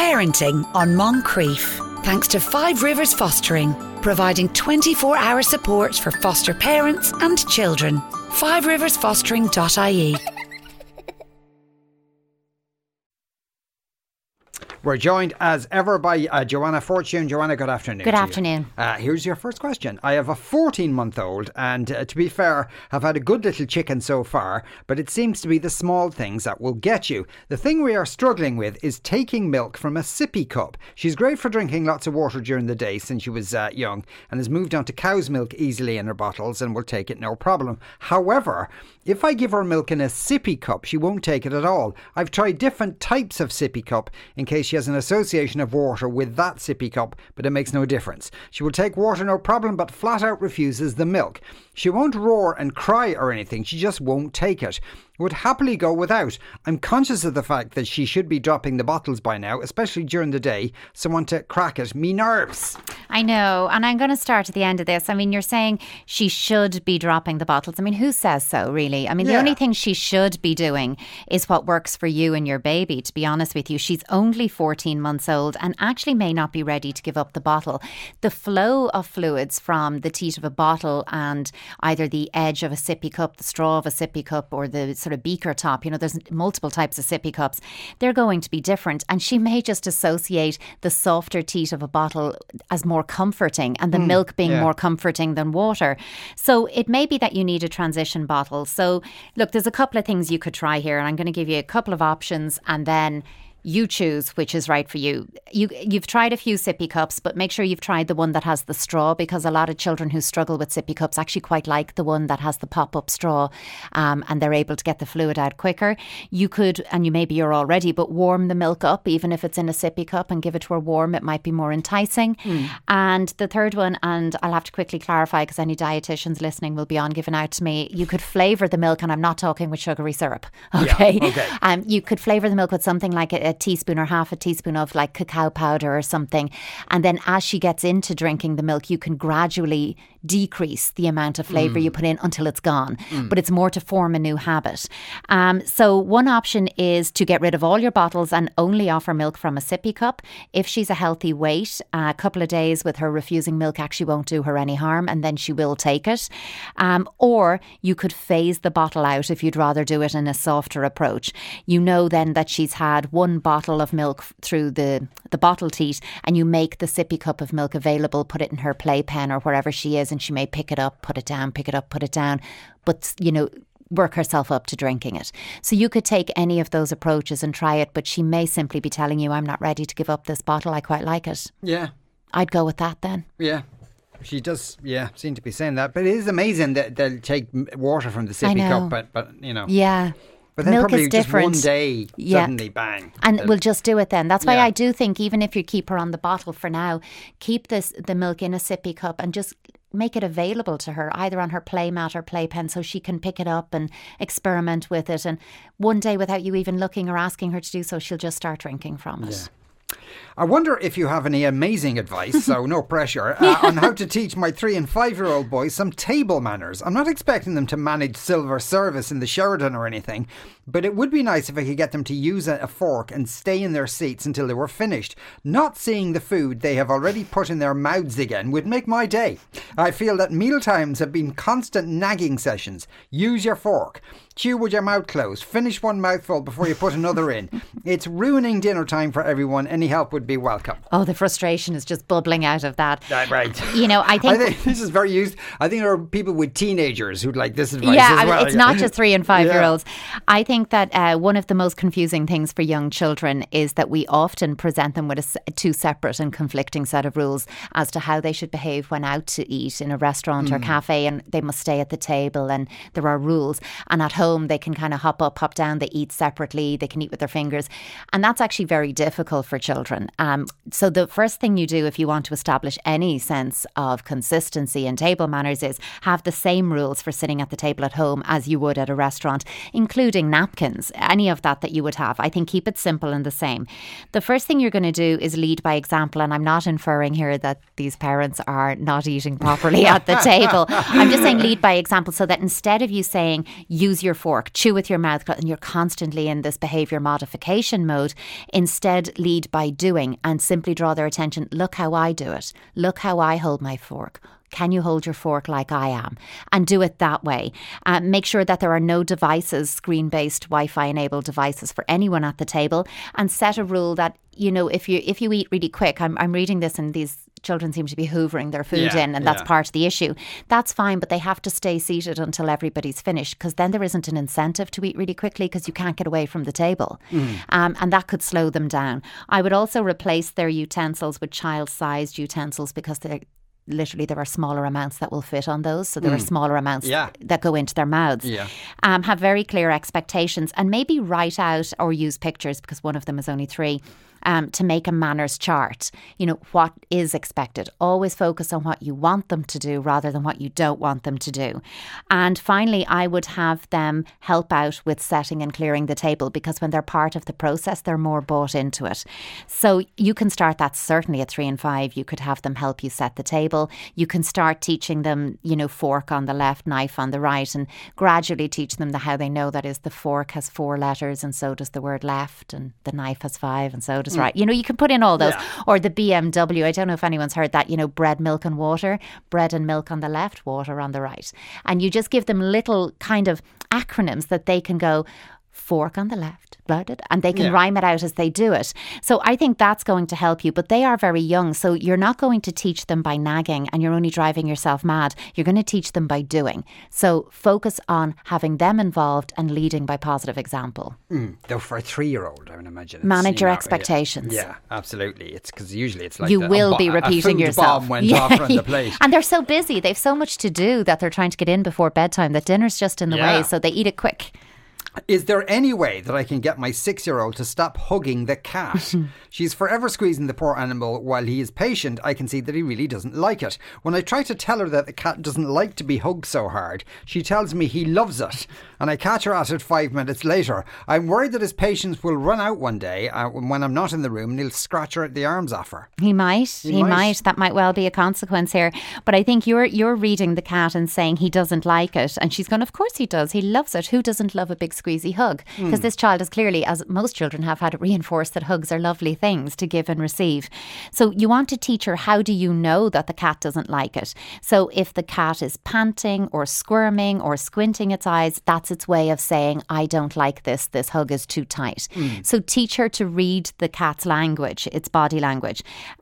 Parenting on Moncrief. Thanks to Five Rivers Fostering, providing 24-hour support for foster parents and children. FiveRiversFostering.ie. We're joined as ever by Joanna Fortune. Joanna, good afternoon. Good afternoon. Here's your first question. I have a 14-month-old and to be fair, have had a good little chicken so far, but it seems to be the small things that will get you. The thing we are struggling with is taking milk from a sippy cup. She's great for drinking lots of water during the day since she was young and has moved on to cow's milk easily in her bottles and will take it no problem. However, if I give her milk in a sippy cup, she won't take it at all. I've tried different types of sippy cup in case she has an association of water with that sippy cup, but it makes no difference. She will take water no problem, but flat out refuses the milk. She won't roar and cry or anything, she just won't take it. Would happily go without. I'm conscious of the fact that she should be dropping the bottles by now, especially during the day, so I want to crack it. Me nerves. I know, and I'm going to start at the end of this. I mean, you're saying she should be dropping the bottles. I mean, who says so, really? I mean, the only thing she should be doing is what works for you and your baby, to be honest with you. She's only 14 months old and actually may not be ready to give up the bottle. The flow of fluids from the teat of a bottle and either the edge of a sippy cup, the straw of a sippy cup, or the sort of beaker top, you know, there's multiple types of sippy cups, they're going to be different, and she may just associate the softer teat of a bottle as more comforting and the milk being more comforting than water. So it may be that you need a transition bottle. So look, there's a couple of things you could try here, and I'm going to give you a couple of options and then you choose which is right for you. You've tried a few sippy cups, but make sure you've tried the one that has the straw, because a lot of children who struggle with sippy cups actually quite like the one that has the pop-up straw, and they're able to get the fluid out quicker. You could, and you're already, but warm the milk up, even if it's in a sippy cup, and give it to her warm. It might be more enticing. And the third one, and I'll have to quickly clarify because any dietitians listening will be on giving out to me, you could flavour the milk, and I'm not talking with sugary syrup, okay? Yeah, okay. You could flavour the milk with something like a teaspoon or half a teaspoon of like cacao powder or something, and then as she gets into drinking the milk, you can gradually decrease the amount of flavour you put in until it's gone, but it's more to form a new habit. So one option is to get rid of all your bottles and only offer milk from a sippy cup. If she's a healthy weight, a couple of days with her refusing milk actually won't do her any harm, and then she will take it. Or you could phase the bottle out if you'd rather do it in a softer approach. You know then that she's had one bottle of milk through the bottle teat, and you make the sippy cup of milk available, put it in her playpen or wherever she is, and she may pick it up, put it down, pick it up, put it down, but you know, work herself up to drinking it. So you could take any of those approaches and try it, but she may simply be telling you, I'm not ready to give up this bottle, I quite like it. Yeah. I'd go with that then. Yeah. She does, seem to be saying that. But it is amazing that they'll take water from the sippy cup, but you know. Yeah. But then milk probably is different. Just one day, suddenly bang. And we'll just do it then. That's why I do think even if you keep her on the bottle for now, keep the milk in a sippy cup and just make it available to her, either on her playmat or playpen, so she can pick it up and experiment with it. And one day, without you even looking or asking her to do so, she'll just start drinking from it. Yeah. I wonder if you have any amazing advice, so no pressure, on how to teach my 3 and 5-year-old boys some table manners. I'm not expecting them to manage silver service in the Sheraton or anything, but it would be nice if I could get them to use a fork and stay in their seats until they were finished. Not seeing the food they have already put in their mouths again would make my day. I feel that meal times have been constant nagging sessions. Use your fork. Chew with your mouth closed. Finish one mouthful before you put another in. It's ruining dinner time for everyone. Any help would be welcome. Oh, the frustration is just bubbling out of that. Right. You know, I think this is very used. I think there are people with teenagers who'd like this advice as well. It's not just 3 and 5-year-olds. I think that one of the most confusing things for young children is that we often present them with two separate and conflicting set of rules as to how they should behave when out to eat in a restaurant or cafe, and they must stay at the table, and there are rules. And at home, they can kind of hop up, hop down, they eat separately, they can eat with their fingers. And that's actually very difficult for children. So the first thing you do if you want to establish any sense of consistency in table manners is have the same rules for sitting at the table at home as you would at a restaurant, including napkins, any of that you would have. I think keep it simple and the same. The first thing you're going to do is lead by example, and I'm not inferring here that these parents are not eating properly at the table. I'm just saying lead by example, so that instead of you saying use your fork, chew with your mouth, and you're constantly in this behaviour modification mode, instead lead by doing doing and simply draw their attention. Look how I do it. Look how I hold my fork. Can you hold your fork like I am? And do it that way. Make sure that there are no devices, screen-based, Wi-Fi enabled devices for anyone at the table, and set a rule that, you know, if you eat really quick, I'm reading this and these children seem to be hoovering their food in, and that's part of the issue. That's fine, but they have to stay seated until everybody's finished, because then there isn't an incentive to eat really quickly because you can't get away from the table. And that could slow them down. I would also replace their utensils with child-sized utensils, because literally there are smaller amounts that will fit on those, so there are smaller amounts that go into their mouths. Have very clear expectations, and maybe write out or use pictures, because one of them is only 3, to make a manners chart. You know, what is expected. Always focus on what you want them to do rather than what you don't want them to do. And finally, I would have them help out with setting and clearing the table, because when they're part of the process, they're more bought into it. So you can start that certainly at 3 and 5. You could have them help you set the table. You can start teaching them, you know, fork on the left, knife on the right, and gradually teach them how they know that is the fork has 4 letters and so does the word left, and the knife has 5 and so does right. You know, you can put in all those. Or the BMW, I don't know if anyone's heard that, you know, bread, milk and water. Bread and milk on the left, water on the right. And you just give them little kind of acronyms that they can go, fork on the left, and they can rhyme it out as they do it. So I think that's going to help you. But they are very young, so you're not going to teach them by nagging and you're only driving yourself mad. You're going to teach them by doing. So focus on having them involved and leading by positive example. Though for a 3-year-old, I would imagine. Manage your expectations. Yeah, absolutely. It's because usually it's like you will be repeating yourself. Bomb went off on the plate. And they're so busy. They've so much to do that they're trying to get in before bedtime that dinner's just in the way, so they eat it quick. Is there any way that I can get my 6-year-old to stop hugging the cat? She's forever squeezing the poor animal. While he is patient, I can see that he really doesn't like it. When I try to tell her that the cat doesn't like to be hugged so hard, she tells me he loves it. And I catch her at it 5 minutes later. I'm worried that his patience will run out one day when I'm not in the room, and he'll scratch her at the arms off her. He might. That might well be a consequence here. But I think you're reading the cat and saying he doesn't like it. And she's going, of course he does. He loves it. Who doesn't love a big squeezy hug? Because this child is clearly, as most children have, had it reinforced that hugs are lovely things to give and receive. So you want to teach her, how do you know that the cat doesn't like it? So if the cat is panting or squirming or squinting its eyes, that's its way of saying, I don't like this hug is too tight. So teach her to read the cat's language, its body language.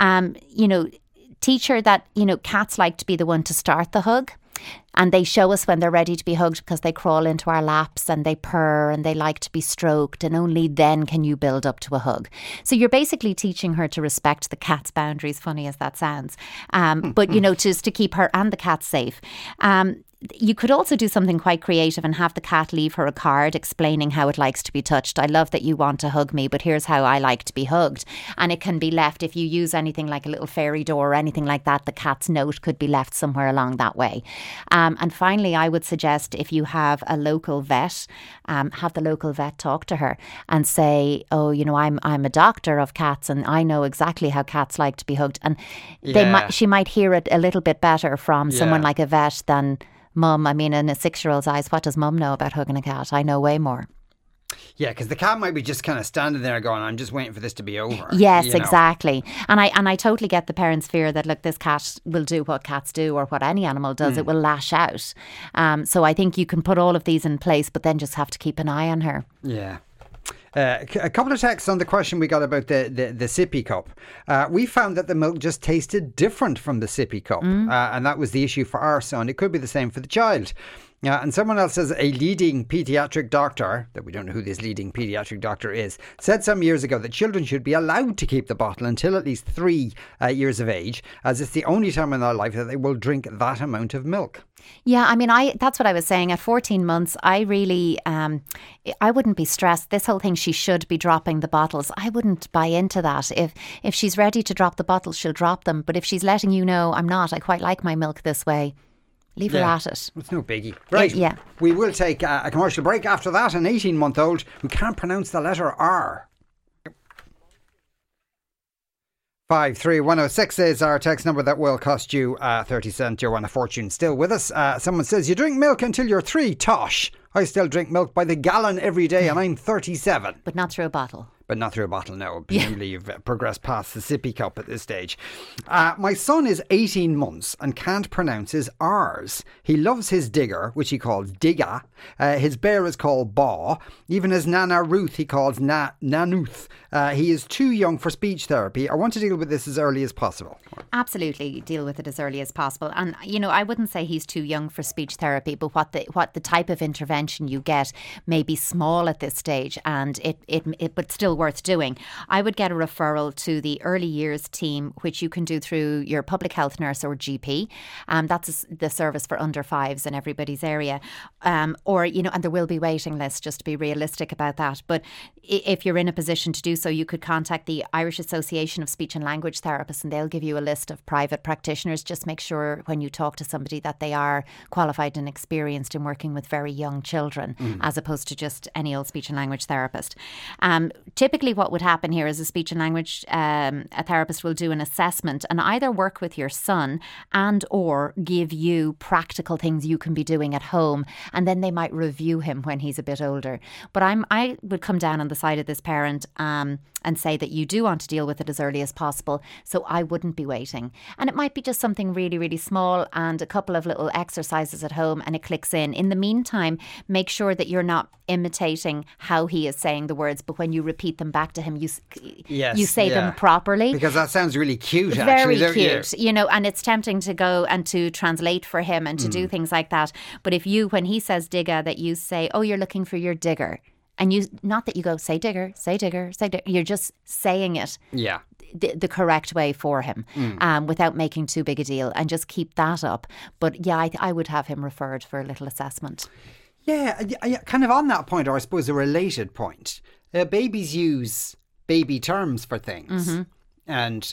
You know, teach her that, you know, cats like to be the one to start the hug. And they show us when they're ready to be hugged, because they crawl into our laps and they purr and they like to be stroked, and only then can you build up to a hug. So you're basically teaching her to respect the cat's boundaries, funny as that sounds, but, you know, just to keep her and the cat safe. You could also do something quite creative and have the cat leave her a card explaining how it likes to be touched. I love that you want to hug me, but here's how I like to be hugged. And it can be left, if you use anything like a little fairy door or anything like that, the cat's note could be left somewhere along that way. And finally, I would suggest, if you have a local vet, have the local vet talk to her and say, oh, you know, I'm a doctor of cats and I know exactly how cats like to be hugged. And she might hear it a little bit better from someone like a vet than Mum. I mean, in a 6-year-old's eyes, what does Mum know about hugging a cat? I know way more. Yeah, because the cat might be just kind of standing there going, I'm just waiting for this to be over. Yes, exactly. And I totally get the parents' fear that, look, this cat will do what cats do, or what any animal does. It will lash out. So I think you can put all of these in place, but then just have to keep an eye on her. Yeah. A couple of texts on the question we got about the sippy cup. We found that the milk just tasted different from the sippy cup, and that was the issue for our son. It could be the same for the child. And someone else says a leading paediatric doctor, that we don't know who this leading paediatric doctor is, said some years ago that children should be allowed to keep the bottle until at least 3 years of age, as it's the only time in their life that they will drink that amount of milk. Yeah, I mean, that's what I was saying. At 14 months, I really, I wouldn't be stressed. This whole thing, she should be dropping the bottles. I wouldn't buy into that. If she's ready to drop the bottles, she'll drop them. But if she's letting you know, I'm not, I quite like my milk this way, leave her at it. It's no biggie. Right. Yeah. We will take a commercial break. After that, an 18-month-old who can't pronounce the letter R. 53106 is our text number that will cost you 30 cents. You're on a fortune. Still with us. Someone says, you drink milk until you're 3. Tosh. I still drink milk by the gallon every day and I'm 37. But not through a bottle. But not through a bottle, no. Presumably you've progressed past the sippy cup at this stage. My son is 18 months and can't pronounce his R's. He loves his digger, which he calls digga. His bear is called Baw. Even his Nana Ruth he calls Nanuth. He is too young for speech therapy. I want to deal with this as early as possible. Absolutely deal with it as early as possible. And, I wouldn't say he's too young for speech therapy, but what the type of intervention you get may be small at this stage, and it but still worth doing. I would get a referral to the early years team, which you can do through your public health nurse or GP. That's the service for under fives in everybody's area. And there will be waiting lists, just to be realistic about that. But if you're in a position to do so, you could contact the Irish Association of Speech and Language Therapists, and they'll give you a list of private practitioners. Just make sure when you talk to somebody that they are qualified and experienced in working with very young children, as opposed to just any old speech and language therapist. Typically what would happen here is a speech and language a therapist will do an assessment and either work with your son and or give you practical things you can be doing at home, and then they might review him when he's a bit older. But I would come down on the side of this parent and say that you do want to deal with it as early as possible, so I wouldn't be waiting. And it might be just something really, really small and a couple of little exercises at home and it clicks in. In the meantime, make sure that you're not imitating how he is saying the words, but when you repeat them back to him, you say them properly. Because that sounds really cute, actually. Very cute, and it's tempting to go and to translate for him and to do things like that. But if when he says digger, that you say, oh, you're looking for your digger. And not that you go, say digger, say digger, say digger. You're just saying it the correct way for him without making too big a deal, and just keep that up. But I would have him referred for a little assessment. Yeah, kind of on that point, or I suppose a related point. Babies use baby terms for things. And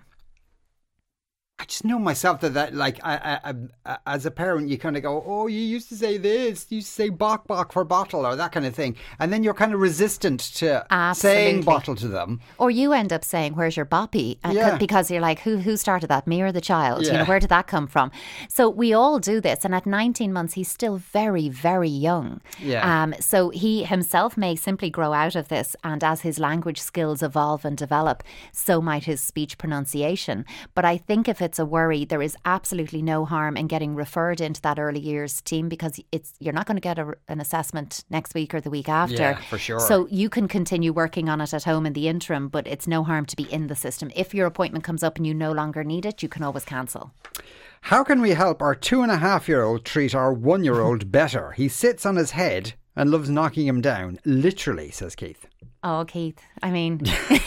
I just know myself that like I as a parent, you kind of go, oh, you used to say this, you used to say bok for bottle or that kind of thing. And then you're kind of resistant to saying bottle to them. Or you end up saying, where's your boppy? Because you're like, who started that, me or the child? Where did that come from? So we all do this. And at 19 months, he's still very, very young. So he himself may simply grow out of this. And as his language skills evolve and develop, so might his speech pronunciation. But I think if it's a worry, there is absolutely no harm in getting referred into that early years team, because you're not going to get an assessment next week or the week after. Yeah, for sure. So you can continue working on it at home in the interim, but it's no harm to be in the system. If your appointment comes up and you no longer need it, you can always cancel. How can we help our 2.5-year-old treat our 1-year-old better? He sits on his head and loves knocking him down, literally, says Keith. Oh, Keith, I mean,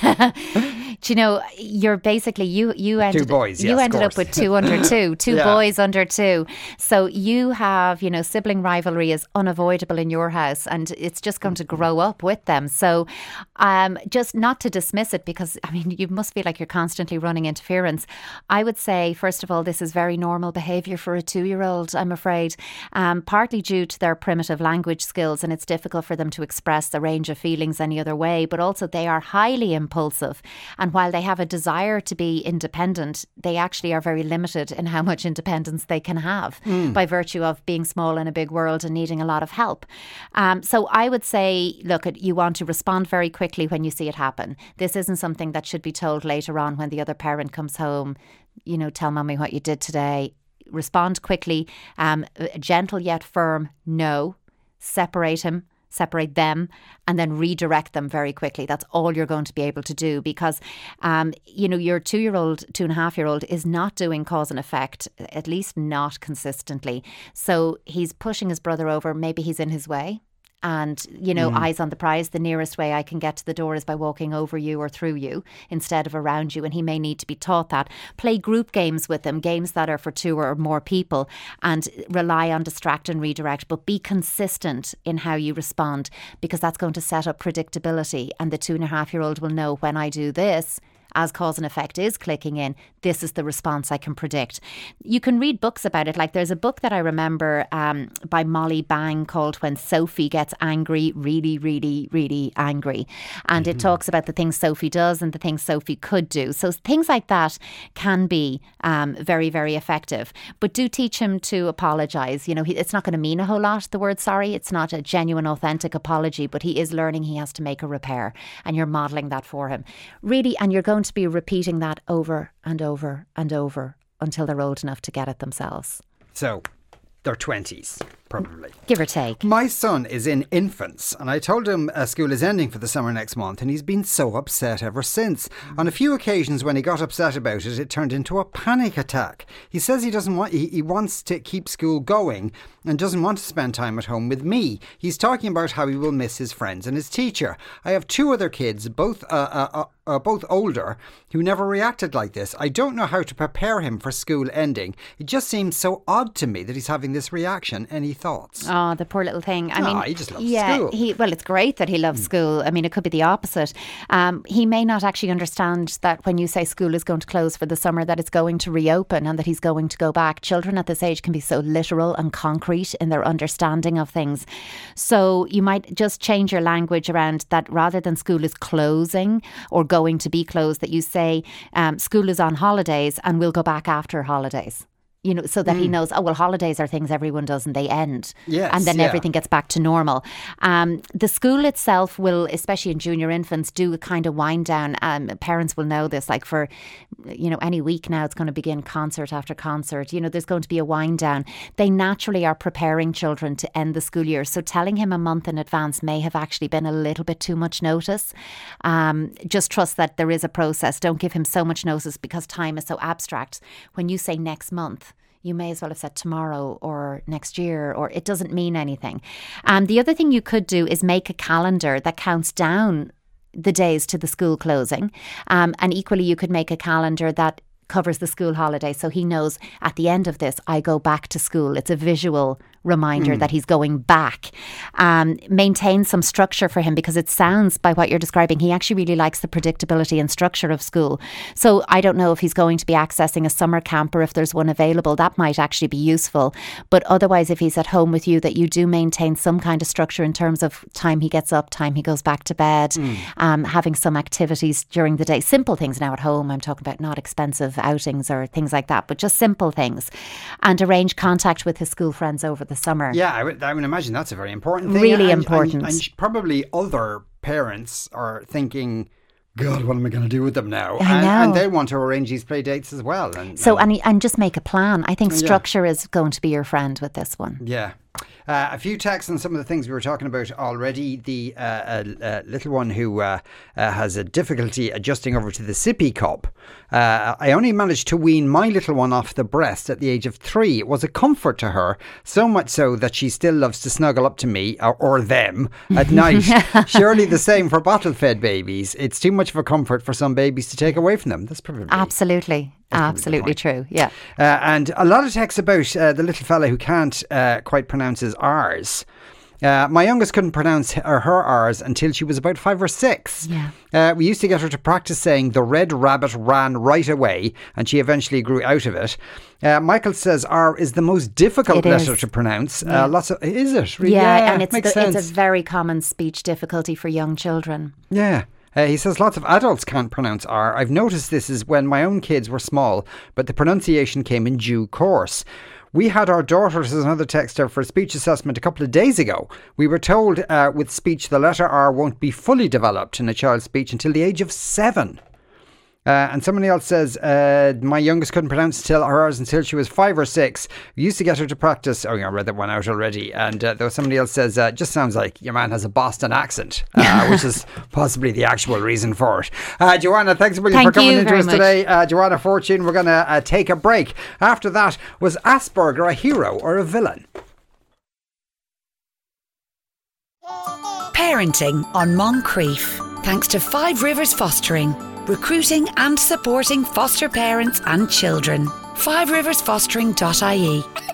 you're basically, you ended, 2 boys, you ended up with 2 under 2, boys under 2. So you have, sibling rivalry is unavoidable in your house, and it's just going to grow up with them. So just not to dismiss it, because, I mean, you must feel like you're constantly running interference. I would say, first of all, this is very normal behaviour for a 2-year-old, I'm afraid, partly due to their primitive language skills, and it's difficult for them to express the range of feelings any other way. But also they are highly impulsive, and while they have a desire to be independent, they actually are very limited in how much independence they can have by virtue of being small in a big world and needing a lot of help. So I would say, look, you want to respond very quickly when you see it happen. This isn't something that should be told later on when the other parent comes home. Tell mommy what you did today. Respond quickly, gentle yet firm. No, separate them, and then redirect them very quickly. That's all you're going to be able to do, because, your 2-year-old, 2.5-year-old is not doing cause and effect, at least not consistently. So he's pushing his brother over. Maybe he's in his way. And, eyes on the prize, the nearest way I can get to the door is by walking over you or through you instead of around you. And he may need to be taught that. Play group games with them, games that are for 2 or more people, and rely on distract and redirect, but be consistent in how you respond, because that's going to set up predictability. And the 2.5-year-old will know, when I do this, as cause and effect is clicking in, this is the response I can predict. You can read books about it. Like there's a book that I remember by Molly Bang called When Sophie Gets Angry, Really, Really, Really Angry. And it talks about the things Sophie does and the things Sophie could do. So things like that can be very, very effective. But do teach him to apologise. You know, it's not going to mean a whole lot, the word sorry. It's not a genuine, authentic apology, but he is learning he has to make a repair, and you're modelling that for him. Really, and you're going to be repeating that over and over and over until they're old enough to get it themselves. So, their 20s, probably. Give or take. My son is in infants, and I told him school is ending for the summer next month, and he's been so upset ever since. On a few occasions when he got upset about it, it turned into a panic attack. He says he wants to keep school going and doesn't want to spend time at home with me. He's talking about how he will miss his friends and his teacher. I have two other kids, both older, who never reacted like this. I don't know how to prepare him for school ending. It just seems so odd to me that he's having this reaction. Any thoughts? Oh, the poor little thing. I mean, he just loves school. Well, it's great that he loves school. I mean, it could be the opposite. He may not actually understand that when you say school is going to close for the summer, that it's going to reopen and that he's going to go back. Children at this age can be so literal and concrete in their understanding of things. So you might just change your language around that. Rather than school is closing or going to be closed, that you say school is on holidays and we'll go back after holidays. You know, so that he knows, oh, well, holidays are things everyone does and they end. Yes, and then everything gets back to normal. The school itself will, especially in junior infants, do a kind of wind down. Parents will know this, like for, you know, any week now, it's going to begin concert after concert. You know, there's going to be a wind down. They naturally are preparing children to end the school year. So telling him a month in advance may have actually been a little bit too much notice. Just trust that there is a process. Don't give him so much notice because time is so abstract. When you say next month, you may as well have said tomorrow or next year, or it doesn't mean anything. The other thing you could do is make a calendar that counts down the days to the school closing. And equally, you could make a calendar that covers the school holiday. So he knows at the end of this, I go back to school. It's a visual reminder that he's going back. Maintain some structure for him, because it sounds, by what you're describing, he actually really likes the predictability and structure of school. So I don't know if he's going to be accessing a summer camp or if there's one available. That might actually be useful. But otherwise, if he's at home with you, that you do maintain some kind of structure in terms of time he gets up, time he goes back to bed, having some activities during the day. Simple things now at home. I'm talking about not expensive outings or things like that, but just simple things. And arrange contact with his school friends over the summer. Yeah, I would imagine that's a very important thing. Really important. And probably other parents are thinking, God, what am I going to do with them now? I know. And they want to arrange these play dates as well. And just make a plan. I think structure is going to be your friend with this one. Yeah. A few texts on some of the things we were talking about already. The little one who has a difficulty adjusting over to the sippy cup. I only managed to wean my little one off the breast at the age of 3. It was a comfort to her, so much so that she still loves to snuggle up to me or them at night. Surely the same for bottle-fed babies. It's too much of a comfort for some babies to take away from them. That's probably absolutely true. Yeah. And a lot of texts about the little fella who can't quite pronounce his R's. My youngest couldn't pronounce her R's until she was about 5 or 6. Yeah. We used to get her to practice saying the red rabbit ran right away, and she eventually grew out of it. Michael says R is the most difficult letter to pronounce. Is it? Really? Yeah, and it's a very common speech difficulty for young children. Yeah. He says lots of adults can't pronounce R. I've noticed this is when my own kids were small, but the pronunciation came in due course. We had our daughter, as another texter, for a speech assessment a couple of days ago. We were told with speech the letter R won't be fully developed in a child's speech until the age of 7. And somebody else says, my youngest couldn't pronounce hers until she was 5 or 6. We used to get her to practice. Oh, yeah, I read that one out already. And though somebody else says, just sounds like your man has a Boston accent, which is possibly the actual reason for it. Joanna, thanks a million for coming into us today. Joanna Fortune, we're going to take a break. After that, was Asperger a hero or a villain? Parenting on Moncrief. Thanks to Five Rivers Fostering. Recruiting and supporting foster parents and children. FiveRiversFostering.ie